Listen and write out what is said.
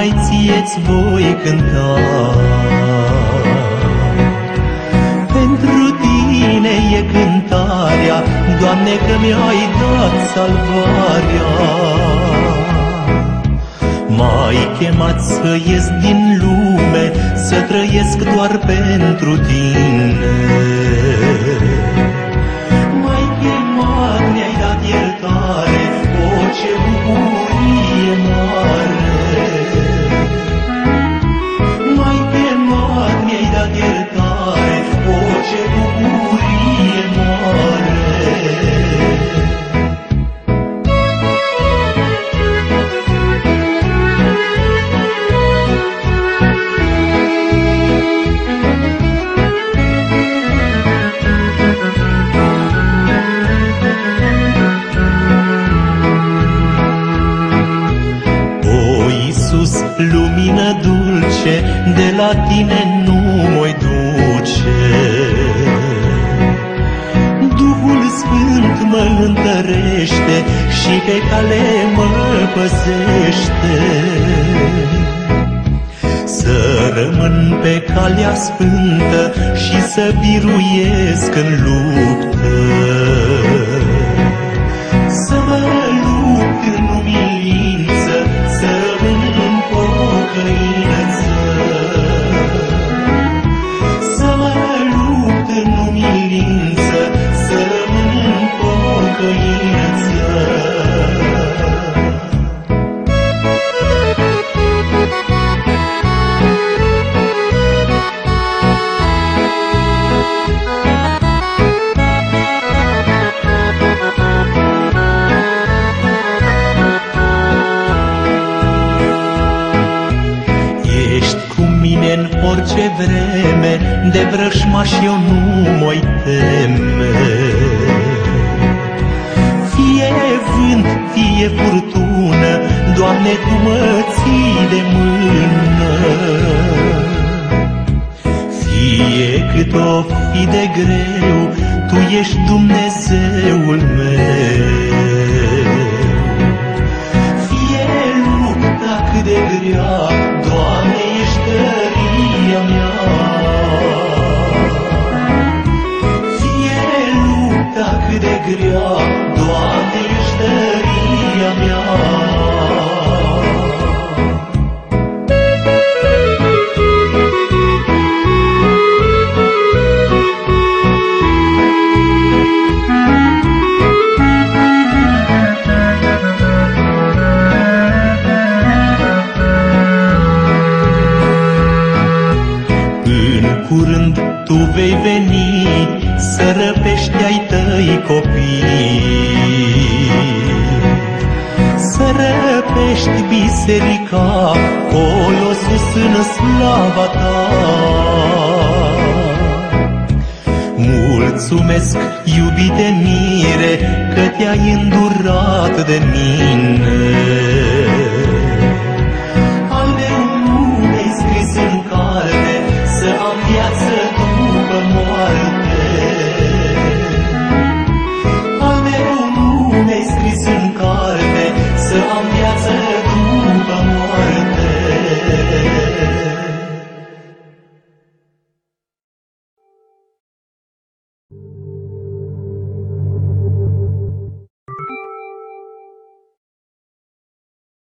numai ție-ți voi cânta. Pentru tine e cântarea, Doamne, că mi-ai dat salvarea. M-ai chemat să ies din lume, să trăiesc doar pentru tine. M-ai chemat, mi-ai dat iertare, o, ce bucurie mare. M-ai chemat, mi-ai dat iertare, o, ce bucurie mare. Lumină dulce, de la tine nu mă-i duce. Duhul Sfânt mă întărește și pe cale mă păzește. Să rămân pe calea sfântă și să biruiesc în luptă. Să mă lupt în umilință, să rămân în pocăință. Să mă lupt în umilință, să rămân în pocăință. În orice vreme, de vrăjmaș eu nu mă-i teme. Fie vânt, fie furtună, Doamne, Tu mă ții de mână. Fie cât o fi de greu, Tu ești Dumnezeul meu. Fie lupta cât de grea, Doamne, ești tăria mea. Fie lupta cât de grea, Doamne, ești tăria mea. Curând Tu vei veni să răpești ai Tăi copii, să răpești biserica colo sus în slava Ta. Mulțumesc, iubite mire, că Te-ai îndurat de mine.